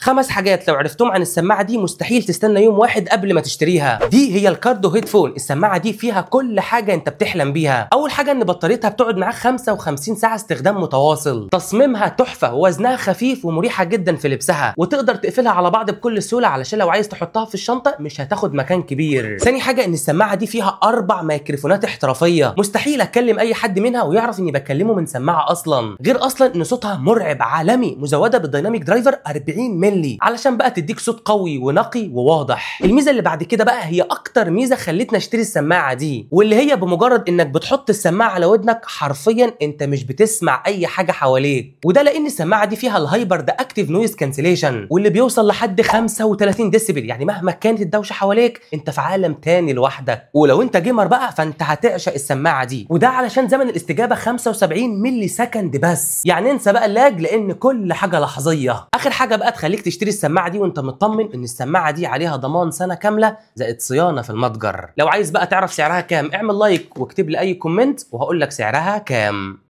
5 حاجات لو عرفتهم عن السماعه دي مستحيل تستنى يوم واحد قبل ما تشتريها. دي هي الكاردو هيدفون. السماعه دي فيها كل حاجه انت بتحلم بيها. اول حاجه ان بطاريتها بتقعد معاك 55 ساعه استخدام متواصل. تصميمها تحفه، ووزنها خفيف ومريحه جدا في لبسها، وتقدر تقفلها على بعض بكل سهوله علشان لو عايز تحطها في الشنطه مش هتاخد مكان كبير. ثاني حاجه ان السماعه دي فيها 4 ميكروفونات احترافيه، مستحيل اكلم اي حد منها ويعرف اني بكلمه من سماعه اصلا. غير اصلا ان صوتها مرعب عالمي، مزوده بالديناميك درايفر 40 مللي علشان بقى تديك صوت قوي ونقي وواضح. الميزه اللي بعد كده بقى هي اكتر ميزه خلتنا اشتري السماعه دي، واللي هي بمجرد انك بتحط السماعه على ودنك حرفيا انت مش بتسمع اي حاجه حواليك. وده لان السماعه دي فيها الهايبر ده اكتيف نويز كانسليشن، واللي بيوصل لحد 35 ديسيبل. يعني مهما كانت الدوشه حواليك انت في عالم تاني لوحدك. ولو انت جيمر بقى فانت هتعشق السماعه دي، وده علشان زمن الاستجابه 75 ملي سكند بس. يعني انسى بقى اللاج لان كل حاجه لحظيه. اخر حاجه بقى تخليك تشتري السماعه دي وانت مطمن ان السماعه دي عليها ضمان سنه كامله زائد صيانه في المتجر. لو عايز بقى تعرف سعرها كام اعمل لايك واكتب لي اي كومنت وهقول لك سعرها كام.